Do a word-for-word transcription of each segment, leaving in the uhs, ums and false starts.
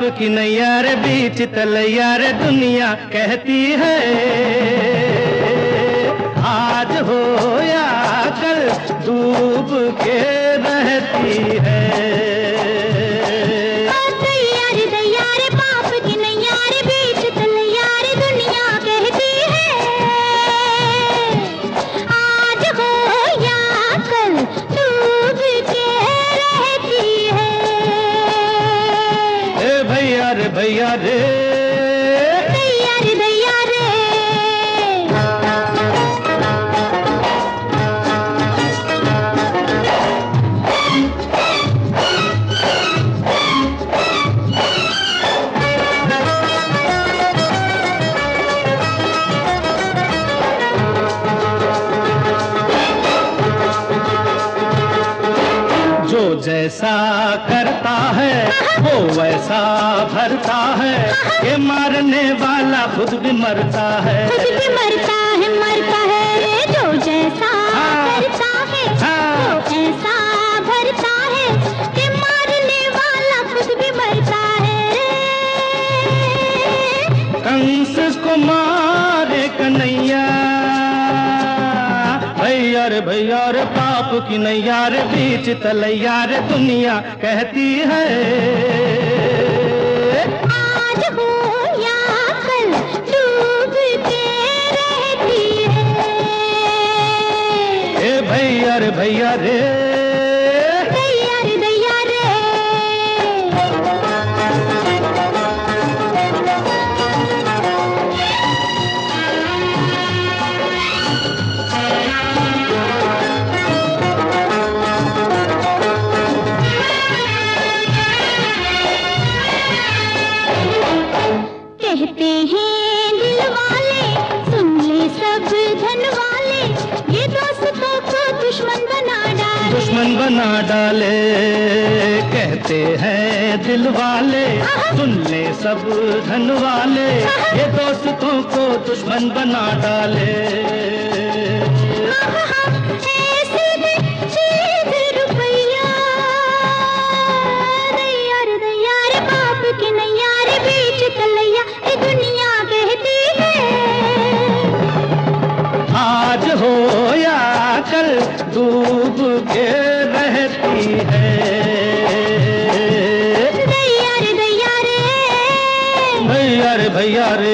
की नैया रे बीच तलैया रे दुनिया कहती है आज हो या कल डूब के रहती है। भैया रे भैया रे भैया रे जो जैसा करता है वो वैसा भरता है, ये मारने वाला खुद भी मरता है। खुद भी मरता है मरता है रे, जो जैसा हाँ, करता है हाँ, वो ऐसा भरता है, ये मारने वाला खुद भी मरता है रे। कंस को मारे कन्हैया भैया रे भैया रे पाप की नैया रे बीच तलैया रे दुनिया कहती है आज हो या कल डूब के रहती है। ए भैया रे भैया रे भैया रे भैया रे कहते हैं दिल वाले सुन ले सब धन वाले, ये दोस्तों को दुश्मन बना डाले। दुश्मन बना डाले कहते हैं दिल वाले, सुन ले सब धन वाले, ये दोस्तों को दुश्मन बना डाले। आज हो या कल डूब के रहती है। भैया रे भैया रे भैया रे भैया रे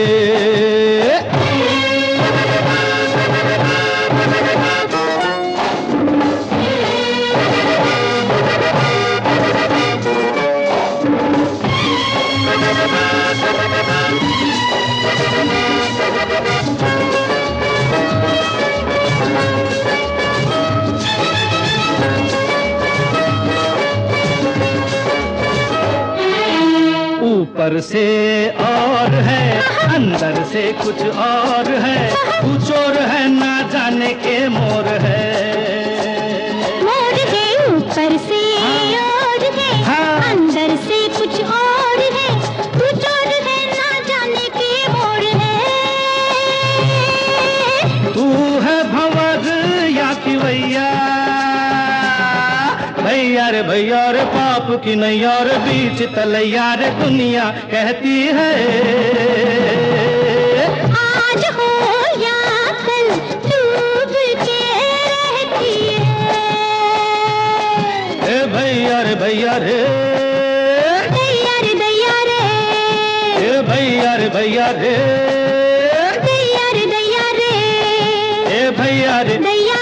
ऊपर से और है अंदर से कुछ और है, तू चोर है ना जाने के मोर है। मोर है ऊपर से हाँ, और है हाँ, अंदर से कुछ और है, तू चोर है ना जाने के मोर है। तू है भंवर या कि भैया भैया रे भैया रे पाप की नैया रे बीच तलैया रे दुनिया कहती है आज हो या कल डूब के रहती है। ए भैया रे भैया रे भैया रे भैया रे ए भैया रे भैया रे भैया रे भैया रे ए भैया रे भैया